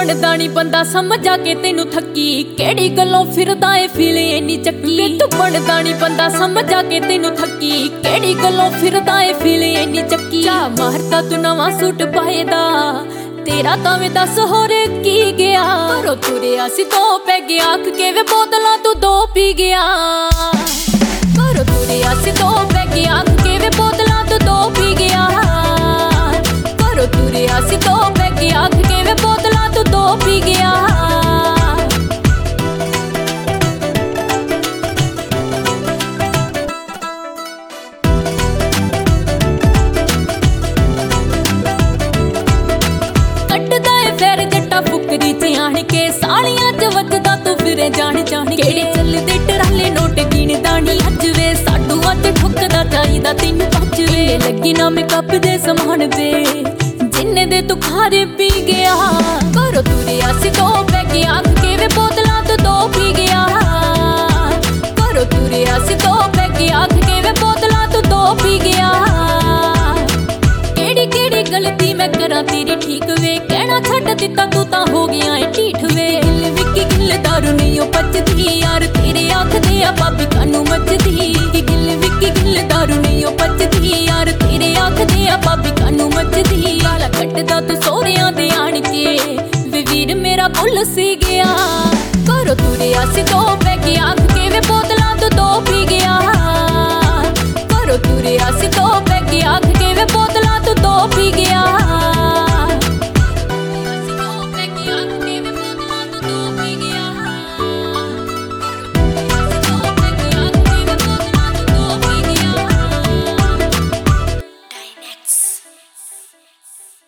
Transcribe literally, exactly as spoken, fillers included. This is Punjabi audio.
ਬਣਦਾ ਨੀ ਬੰਦਾ ਸਮਝ ਆ ਕੇ ਤੈਨੂੰ ਥੱਕੀ ਕਿਹੜੀ ਗੱਲੋਂ ਫਿਰਦਾ ਏ ਫੀਲ ਇੰਨੀ ਚੱਕੀ ਵੇ ਤੂੰ ਬਣਦਾ ਨੀ ਬੰਦਾ ਸਮਝ ਆ ਕੇ ਤੈਨੂੰ ਥੱਕੀ ਕਿਹੜੀ ਗੱਲੋਂ ਫਿਰਦਾ ਏ ਫੀਲ ਇੰਨੀ ਚੱਕੀ ਚਾ ਮਾਰਦਾ ਤੂੰ ਨਵਾਂ ਸੂਟ ਪਾਏਦਾ ਤੇਰਾ ਤਾਂ ਵੇ ਦੱਸ ਹੋਰ ਕੀ ਗਿਆ ਘਰੋਂ ਤੁਰਿਆ ਸੀ ਦੋ ਪੈਗ ਆਖ ਕੇ ਵੇ ਬੋਤਲਾਂ ਤੂੰ ਦੋ ਪੀ ਗਿਆ ਘਰੋਂ ਤੁਰਿਆ ਸੀ ਦੋ ਪੈਗ ਆਖ ਕੇ ਵੇ ਬੋਤਲਾਂ ਤੂੰ ਦੋ ਪੀ ਗਿਆ ਘਰੋਂ ਤੁਰਿਆ ਸੀ ਦੋ ਪੈਗ ਆਖ ਕੇ ਵੇ ਬੋਤਲਾਂ ਤੂੰ ਦੋ ਪੀ ਗਿਆ ਕੱਟਦਾ ਏ ਫੇਰ ਜੱਟਾ ਫੁਕਰੀ ਚ ਆਣ ਕੇ ਸਾਲੀਆਂ ਚ ਵੱਜਦਾ ਤੂੰ ਫਿਰੇ ਜਾਣ ਜਾਣ ਕਿਹੜੇ ਚੱਲਦੇ ਟਰਾਲੇ ਨੋਟ ਗਿਣਦਾ ਨੀ ਅੱਜ ਵੇ ਸਾਡੂ ਅੱਜ ਠੁੱਕਦਾ ਚਾਹੀਦਾ ਤੈਨੂੰ ਪੱਜ ਵੇ ਲੱਗੀ ਨਾ ਮੇਕਅਪ ਦੇ ਸਮਾਨ ਵੇ ਜਿੰਨੇ ਦੇ ਤੂੰ ਖਾਰੇ ਪੀ ਗਿਆ ਘਰੋਂ ਤੁਰਿਆ ਸੀ ਦੋ ਪੈਗ ਆਖ ਕੇ ਵੇ ਬੋਤਲਾਂ ਤੂੰ ਦੋ ਪੀ ਗਿਆ ਘਰੋਂ ਤੁਰਿਆ ਸੀ ਦੋ ਪੈਗ ਆਖ ਕੇ ਵੇ ਬੋਤਲਾਂ ਤੂੰ ਦੋ ਪੀ ਗਿਆ ਕਿਹੜੀ ਕਿਹੜੀ ਗਲਤੀ ਮੈਂ ਕਰਾਂ ਤੇਰੀ ਠੀਕ ਵੇ ਕਹਿਣਾ ਛੱਡ ਦਿੱਤਾ ਤੂੰ ਤਾਂ ਹੋ ਗਿਆ ਏ ਢੀਠ ਵੇ ਗਿੱਲ ਵਿੱਕੀ ਗਿੱਲ ਦਾਰੂ ਨਹੀਂ ਉਹ ਪੱਜਦੀ ਯਾਰ ਤੇਰੇ ਆਖਦੇ ਆ ਬਾਬੀ ਕਾਨੂੰ ਮੱਚਦੀ ਗਿੱਲ ਵਿੱਕੀ ਗਿੱਲ ਦਾਰੂ ਨਹੀਂ ਉਹ ਪੱਜਦੀ ਯਾਰ ਤੇਰੇ ਆਖਦੇ ਆ ਬਾਬੀ ਕਾਨੂੰ ਮੱਚਦੀ ਗਾਲਾਂ ਕੱਢਦਾ ਤੂੰ ਸੋਹਰਿਆਂ ਦੇ ਆਣ ਕੇ ਵੇ ਵੀਰ ਮੇਰਾ ਭੁੱਲ ਸੀ ਗਿਆ ਘਰੋਂ ਤੁਰਿਆ ਸੀ ਦੋ ਪੈਗ ਆਖ ਕੇ ਵੇ ਬੋਤਲਾਂ ਤੂੰ ਦੋ ਪੀ ਗਿਆ ਘਰੋਂ ਤੁਰਿਆ ਸੀ ਦੋ